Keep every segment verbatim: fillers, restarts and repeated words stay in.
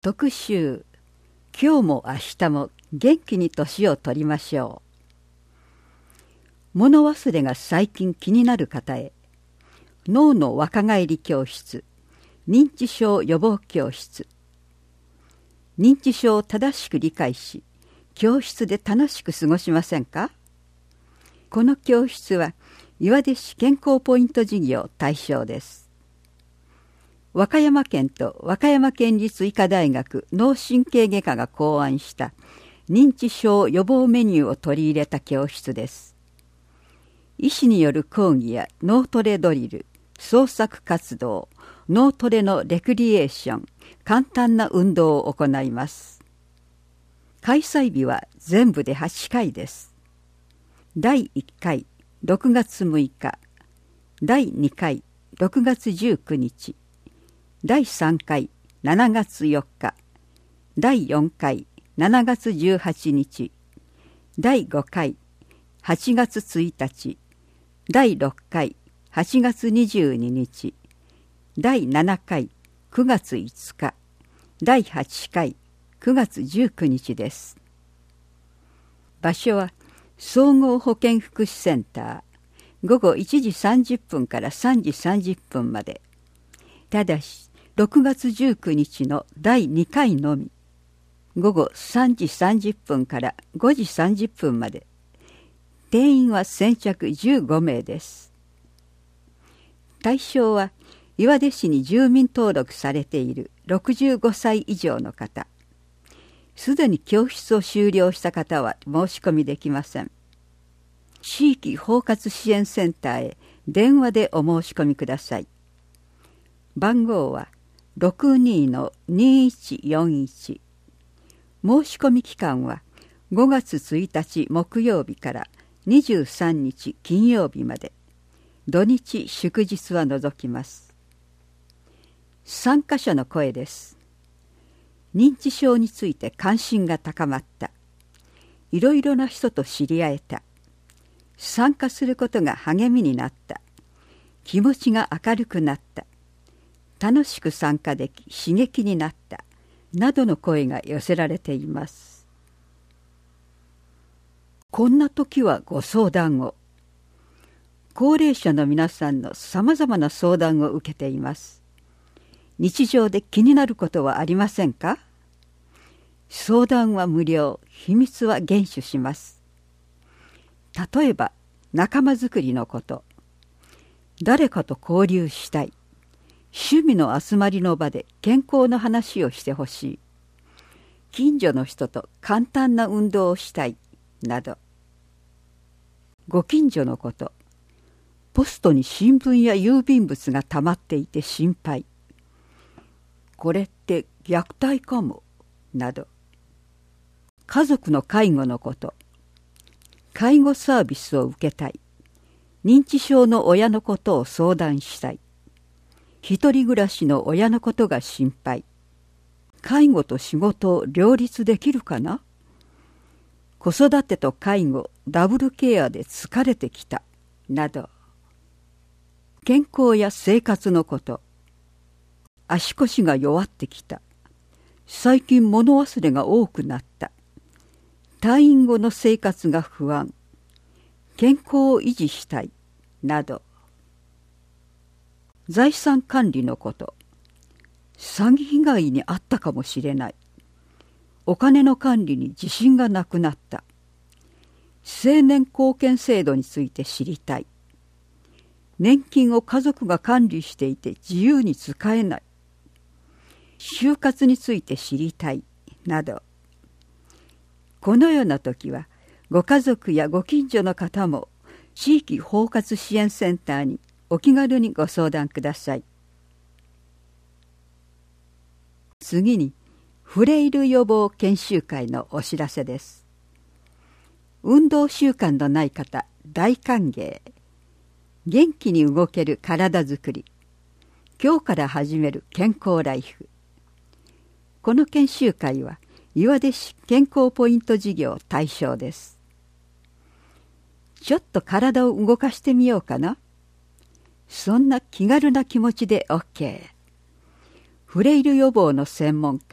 特集、今日も明日も元気に年を取りましょう。物忘れが最近気になる方へ、脳の若返り教室、認知症予防教室。認知症を正しく理解し、教室で楽しく過ごしませんか？この教室は岩出市健康ポイント事業対象です。和歌山県と和歌山県立医科大学脳神経外科が考案した認知症予防メニューを取り入れた教室です。医師による講義や脳トレドリル、創作活動、脳トレのレクリエーション、簡単な運動を行います。開催日は全部ではちかいです。だいいっかい、ろくがつむいか、だいにかい、ろくがつじゅうくにち、だいさんかい、しちがつよっか、だいよんかい、しちがつじゅうはちにち、だいごかい、はちがつついたち、だいろっかい、はちがつにじゅうににち、だいななかい、くがついつか、だいはちかい、くがつじゅうくにちです。場所は総合保健福祉センター、ごごいちじさんじゅっぷんからさんじさんじゅっぷんまで。ただしろくがつじゅうくにちのだいにかいのみ、ごごさんじさんじゅっぷんからごじさんじゅっぷんまで。定員は先着じゅうごめいです。対象は岩出市に住民登録されているろくじゅうごさい以上の方。すでに教室を修了した方は申し込みできません。地域包括支援センターへ電話でお申し込みください。番号は ろくにのにいちよんいち。申し込み期間はごがつついたち木曜日からにじゅうさんにち金曜日まで。土日祝日は除きます。参加者の声です。認知症について関心が高まった。いろいろな人と知り合えた。参加することが励みになった。気持ちが明るくなった。楽しく参加でき刺激になった。などの声が寄せられています。こんな時はご相談を。高齢者の皆さんのさまざまな相談を受けています。日常で気になることはありませんか？相談は無料、秘密は厳守します。例えば、仲間づくりのこと。誰かと交流したい。趣味の集まりの場で健康の話をしてほしい。近所の人と簡単な運動をしたい。など。ご近所のこと。ポストに新聞や郵便物がたまっていて心配。これって虐待かも。など。家族の介護のこと。介護サービスを受けたい。認知症の親のことを相談したい。一人暮らしの親のことが心配。介護と仕事を両立できるかな？子育てと介護、ダブルケアで疲れてきた。など。健康や生活のこと。足腰が弱ってきた。最近物忘れが多くなった。退院後の生活が不安。健康を維持したい。など。財産管理のこと。詐欺被害に遭ったかもしれない。お金の管理に自信がなくなった。成年後見制度について知りたい。年金を家族が管理していて自由に使えない。就活について知りたい。など。このような時は、ご家族やご近所の方も地域包括支援センターにお気軽にご相談ください。次に、フレイル予防研修会のお知らせです。運動習慣のない方、大歓迎。元気に動ける体づくり。今日から始める健康ライフ。この研修会は、岩出市健康ポイント事業対象です。ちょっと体を動かしてみようかな。そんな気軽な気持ちで オーケー。フレイル予防の専門家、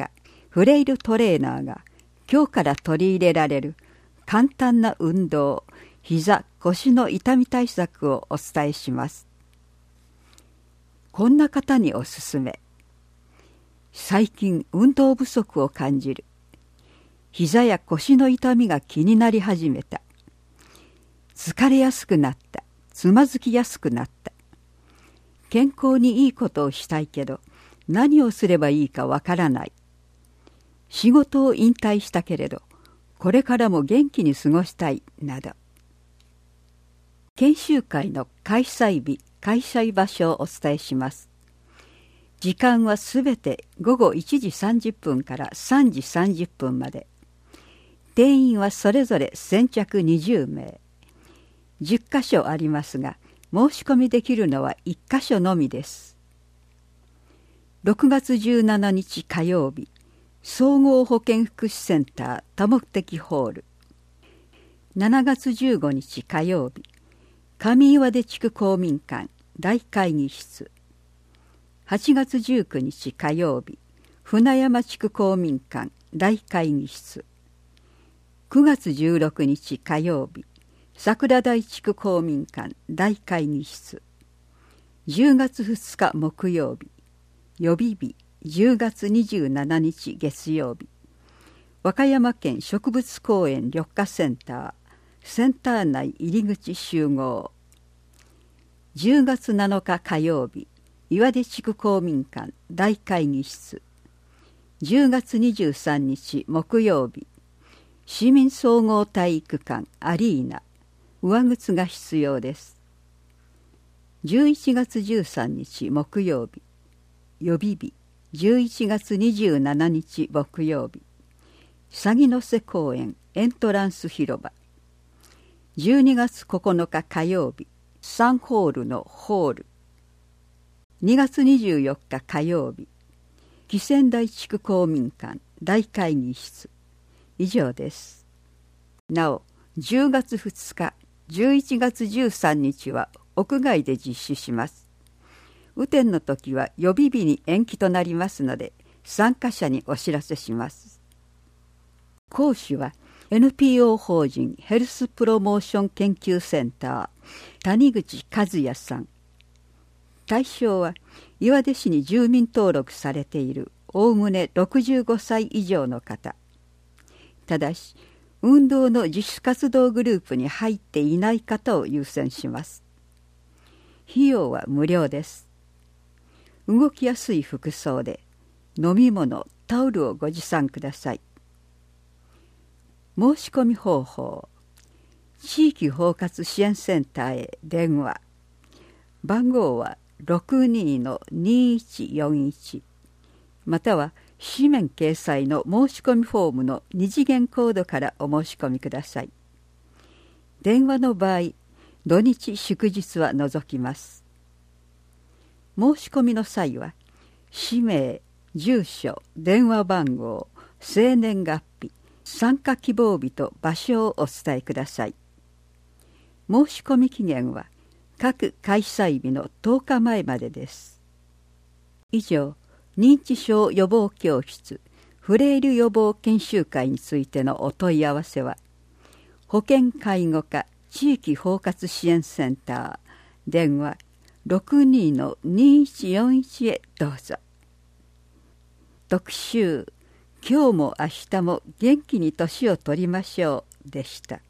フレイルトレーナーが今日から取り入れられる簡単な運動、膝・腰の痛み対策をお伝えします。こんな方におすすめ。最近運動不足を感じる。膝や腰の痛みが気になり始めた。疲れやすくなった。つまずきやすくなった。健康にいいことをしたいけど、何をすればいいかわからない。仕事を引退したけれど、これからも元気に過ごしたい、など。研修会の開催日、開催場所をお伝えします。時間はすべてごごいちじさんじゅっぷんからさんじさんじゅっぷんまで。定員はそれぞれ先着にじゅうめい。じゅっかしょありますが、申し込みできるのはいっかしょのみです。ろくがつじゅうしちにち火曜日、総合保健福祉センター多目的ホール。しちがつじゅうごにち火曜日、上岩出地区公民館大会議室。はちがつじゅうくにち火曜日、船山地区公民館大会議室。くがつじゅうろくにち火曜日、桜台地区公民館大会議室。じゅうがつふつか木曜日、予備日じゅうがつにじゅうしちにち月曜日、和歌山県植物公園緑化センターセンター内入り口集合。じゅうがつなのか火曜日、岩出地区公民館大会議室。じゅうがつにじゅうさんにち木曜日、市民総合体育館アリーナ。上靴が必要です。じゅういちがつじゅうさんにち木曜日、予備日じゅういちがつにじゅうしちにち木曜日、鷺の瀬公園エントランス広場。じゅうにがつここのか火曜日、サンホールのホール。にがつにじゅうよっか火曜日、紀仙台地区公民館大会議室。以上です。なお、じゅうがつふつか、じゅういちがつじゅうさんにちは屋外で実施します。雨天の時は予備日に延期となりますので、参加者にお知らせします。講師は エヌピーオー 法人ヘルスプロモーション研究センター谷口和也さん。対象は岩出市に住民登録されているおおむねろくじゅうごさい以上の方。ただし、運動の自主活動グループに入っていない方を優先します。費用は無料です。動きやすい服装で飲み物、タオルをご持参ください。申し込み方法。地域包括支援センターへ電話。番号は ろくにのにいちよんいち。または紙面掲載の申し込みフォームの二次元コードからお申し込みください。電話の場合、土日祝日は除きます。申し込みの際は、氏名、住所、電話番号、生年月日、参加希望日と場所をお伝えください。申し込み期限は各開催日のとおかまえまでです。以上、認知症予防教室フレイル予防研修会についてのお問い合わせは、保健介護課地域包括支援センター電話 ろくにのにいちよんいち へどうぞ。特集、今日も明日も元気に年を取りましょうでした。